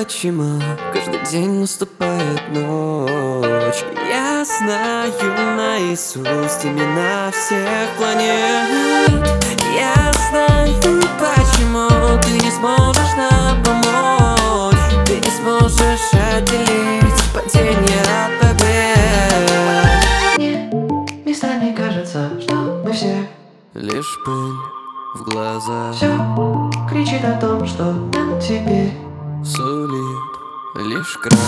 почему каждый день наступает ночь. Я знаю наизусть имена всех планет. Я знаю, почему ты не сможешь нам помочь. Ты не сможешь отделить падение от побед. Мне местами кажется, что мы все лишь пыль в глазах. Все кричит о том, что нам теперь сулит лишь крах.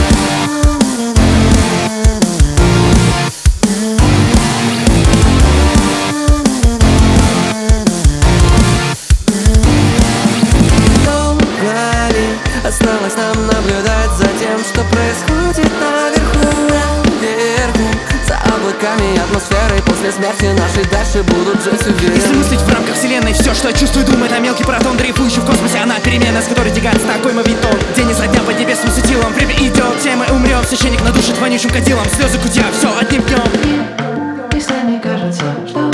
Долго ли осталось нам наблюдать за тем, что происходит наверху? Вверху, за облаками атмосферы после смерти нашей дальше будут жить уверенно. Если мыслить в рамках вселенной, все, что я чувствую, думает о мелкий протон, дрейфующий в космосе. Она перемена, с которой тягает знакомый витон. День изо дня под небесным светилом. Время идет, все мы умрем. Священник надушит вонючим кадилом. Слезы кутя, все одним днем. Мне местами кажется, что